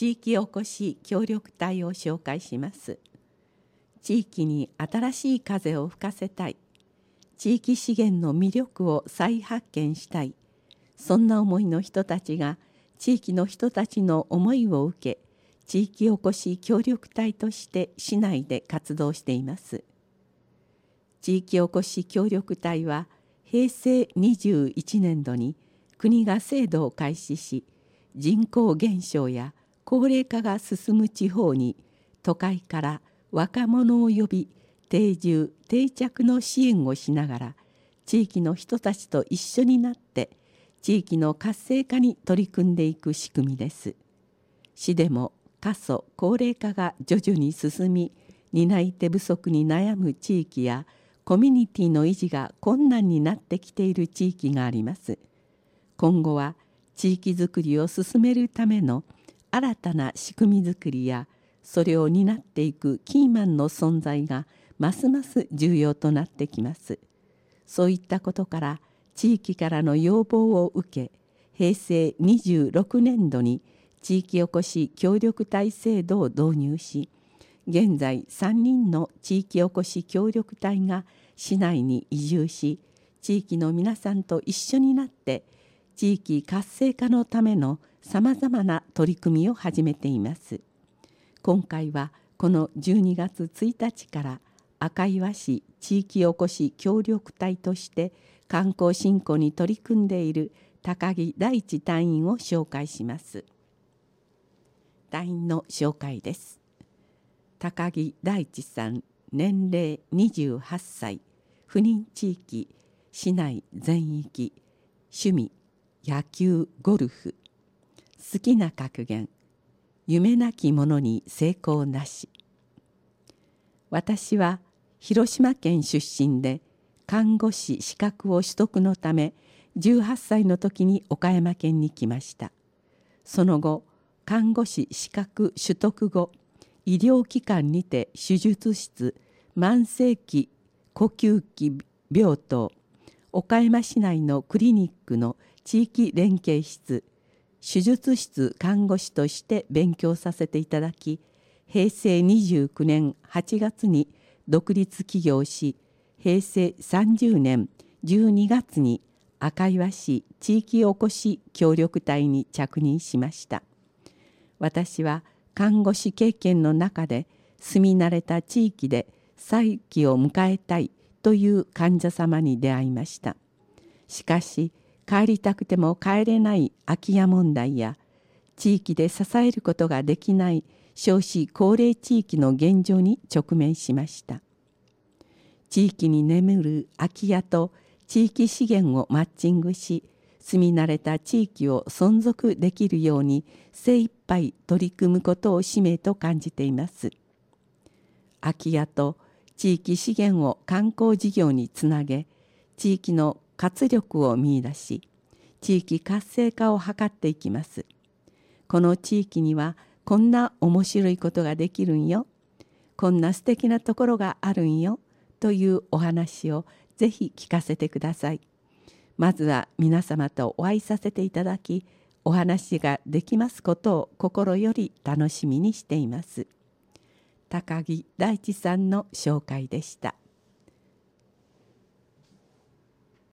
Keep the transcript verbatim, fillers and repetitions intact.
地域おこし協力隊を紹介します。地域に新しい風を吹かせたい、地域資源の魅力を再発見したい、そんな思いの人たちが地域の人たちの思いを受け、地域おこし協力隊として市内で活動しています。地域おこし協力隊はへいせいにじゅういちねんどに国が制度を開始し、人口減少や高齢化が進む地方に都会から若者を呼び、定住定着の支援をしながら地域の人たちと一緒になって地域の活性化に取り組んでいく仕組みです。市でも過疎高齢化が徐々に進み、担い手不足に悩む地域やコミュニティの維持が困難になってきている地域があります。今後は地域づくりを進めるための新たな仕組みづくりや、それを担っていくキーマンの存在がますます重要となってきます。そういったことから地域からの要望を受け、へいせいにじゅうろくねんどに地域おこし協力隊制度を導入し、現在さんにんの地域おこし協力隊が市内に移住し、地域の皆さんと一緒になって地域活性化のためのさまざまな取り組みを始めています。今回はこのじゅうにがつついたちから赤岩市地域おこし協力隊として観光振興に取り組んでいる高木大地隊員を紹介します。隊員の紹介です。高木大地さん、年齢にじゅうはっさい、不妊地域、市内全域、趣味、野球、ゴルフ、好きな格言、夢なき者に成功なし。私は広島県出身で、看護師資格を取得のためじゅうはっさいの時に岡山県に来ました。その後、看護師資格取得後、医療機関にて手術室、慢性期呼吸器病棟、岡山市内のクリニックの地域連携室、手術室看護師として勉強させていただき、へいせいにじゅうきゅうねんはちがつに独立起業し、へいせいさんじゅうねんじゅうにがつに赤岩市地域おこし協力隊に着任しました。私は看護師経験の中で住み慣れた地域で再起を迎えたいという患者様に出会いました。しかし帰りたくても帰れない空き家問題や、地域で支えることができない少子高齢地域の現状に直面しました。地域に眠る空き家と地域資源をマッチングし、住み慣れた地域を存続できるように精一杯取り組むことを使命と感じています。空き家と地域資源を観光事業につなげ、地域の活力を見出し、地域活性化を図っていきます。この地域にはこんな面白いことができるんよ、こんな素敵なところがあるんよというお話をぜひ聞かせてください。まずは皆様とお会いさせていただき、お話ができますことを心より楽しみにしています。高木大地さんの紹介でした。